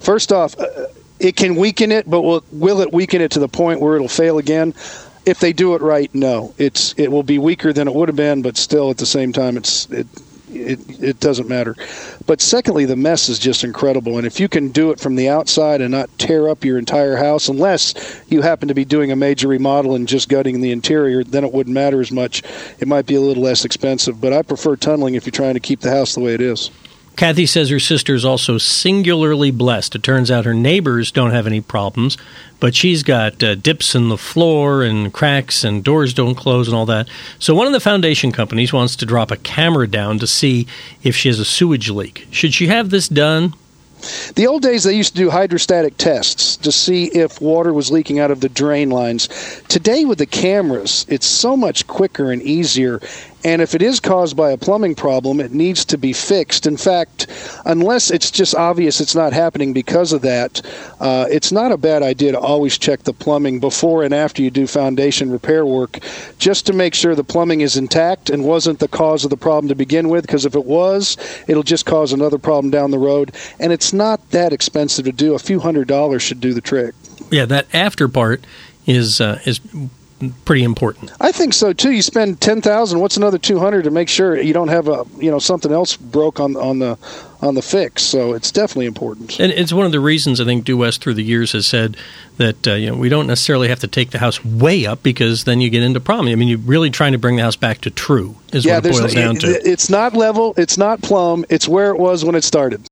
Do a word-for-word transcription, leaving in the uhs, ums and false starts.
First off, uh, it can weaken it, but will, will it weaken it to the point where it'll fail again? If they do it right, no. It's it will be weaker than it would have been, but still at the same time, it's it it it doesn't matter. But secondly, the mess is just incredible, and if you can do it from the outside and not tear up your entire house, unless you happen to be doing a major remodel and just gutting the interior, then it wouldn't matter as much. It might be a little less expensive, but I prefer tunneling if you're trying to keep the house the way it is. Kathy says her sister is also singularly blessed. It turns out her neighbors don't have any problems, but she's got uh, dips in the floor and cracks and doors don't close and all that. So one of the foundation companies wants to drop a camera down to see if she has a sewage leak. Should she have this done? The old days, they used to do hydrostatic tests to see if water was leaking out of the drain lines. Today, with the cameras, it's so much quicker and easier. And if it is caused by a plumbing problem, it needs to be fixed. In fact, unless it's just obvious it's not happening because of that, uh, it's not a bad idea to always check the plumbing before and after you do foundation repair work, just to make sure the plumbing is intact and wasn't the cause of the problem to begin with, because if it was, it'll just cause another problem down the road. And it's not that expensive to do. A few hundred dollars should do the trick. Yeah, that after part is uh, is pretty important. I think so too. You spend ten thousand. What's another two hundred to make sure you don't have a you know something else broke on on the on the fix? So it's definitely important. And it's one of the reasons I think Due West through the years has said that uh, you know we don't necessarily have to take the house way up, because then you get into problem. I mean, you're really trying to bring the house back to true is yeah, what it boils down it, to. It's not level. It's not plumb. It's where it was when it started.